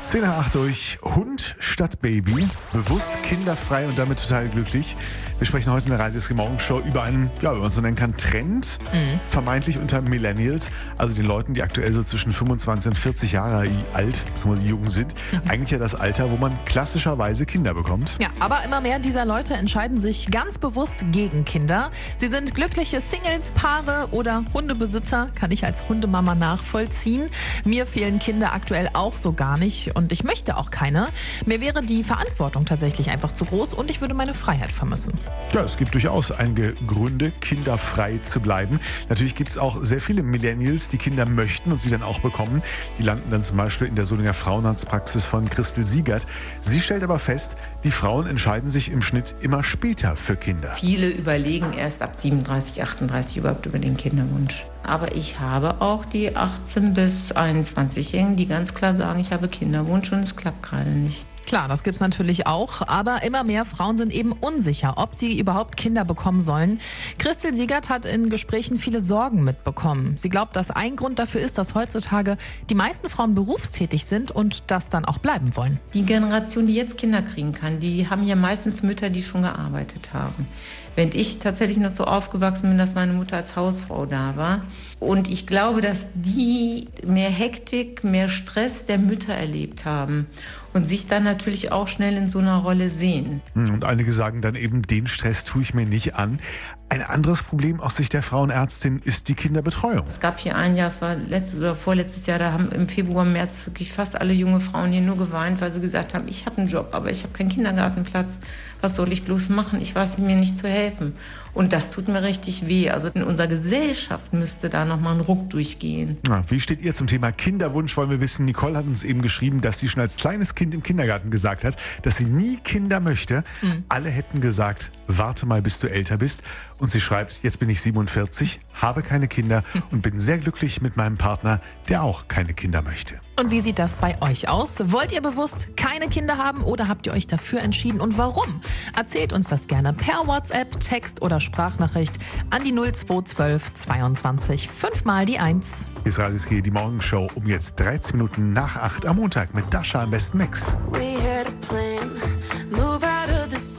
10 nach 8 durch Hund statt Baby. Bewusst kinderfrei und damit total glücklich. Wir sprechen heute in der Radio Morgenshow über einen, ja, wie man es so nennen kann, Trend. Vermeintlich unter Millennials, also den Leuten, die aktuell so zwischen 25 und 40 Jahre alt, beziehungsweise jung sind. Eigentlich ja das Alter, wo man klassischerweise Kinder bekommt. Ja, aber immer mehr dieser Leute entscheiden sich ganz bewusst gegen Kinder. Sie sind glückliche Singles, Paare oder Hundebesitzer, kann ich als Hundemama nachvollziehen. Mir fehlen Kinder aktuell auch so gar nicht und ich möchte auch keine. Mir wäre die Verantwortung tatsächlich einfach zu groß und ich würde meine Freiheit vermissen. Ja, es gibt durchaus einige Gründe, kinderfrei zu bleiben. Natürlich gibt es auch sehr viele Millennials, die Kinder möchten und sie dann auch bekommen. Die landen dann zum Beispiel in der Solinger Frauenarztpraxis von Christel Siegert. Sie stellt aber fest, die Frauen entscheiden sich im Schnitt immer später für Kinder. Viele überlegen erst ab 37, 38 überhaupt über den Kinderwunsch. Aber ich habe auch die 18- bis 21-Jährigen, die ganz klar sagen, ich habe Kinderwunsch und es klappt gerade nicht. Klar, das gibt's natürlich auch, aber immer mehr Frauen sind eben unsicher, ob sie überhaupt Kinder bekommen sollen. Christel Siegert hat in Gesprächen viele Sorgen mitbekommen. Sie glaubt, dass ein Grund dafür ist, dass heutzutage die meisten Frauen berufstätig sind und das dann auch bleiben wollen. Die Generation, die jetzt Kinder kriegen kann, die haben ja meistens Mütter, die schon gearbeitet haben. Während ich tatsächlich noch so aufgewachsen bin, dass meine Mutter als Hausfrau da war. Und ich glaube, dass die mehr Hektik, mehr Stress der Mütter erlebt haben und sich dann natürlich auch schnell in so einer Rolle sehen. Und einige sagen dann eben, den Stress tue ich mir nicht an. Ein anderes Problem aus Sicht der Frauenärztin ist die Kinderbetreuung. Es gab hier ein Jahr, es war letztes oder vorletztes Jahr, da haben im Februar, März wirklich fast alle junge Frauen hier nur geweint, weil sie gesagt haben, ich habe einen Job, aber ich habe keinen Kindergartenplatz. Was soll ich bloß machen? Ich weiß mir nicht zu helfen. Und das tut mir richtig weh. Also in unserer Gesellschaft müsste da nochmal ein Ruck durchgehen. Na, wie steht ihr zum Thema Kinderwunsch, wollen wir wissen. Nicole hat uns eben geschrieben, dass sie schon als kleines Kind im Kindergarten gesagt hat, dass sie nie Kinder möchte. Alle hätten gesagt, warte mal, bis du älter bist. Und sie schreibt, jetzt bin ich 47, habe keine Kinder und bin sehr glücklich mit meinem Partner, der auch keine Kinder möchte. Und wie sieht das bei euch aus? Wollt ihr bewusst keine Kinder haben oder habt ihr euch dafür entschieden und warum? Erzählt uns das gerne per WhatsApp, Text oder Sprachnachricht an die 0212 22 5 mal die 1. Hier ist Radio SG, die Morgenshow um jetzt 13 Minuten nach 8 am Montag mit Dasha im besten Mix. We had a plan.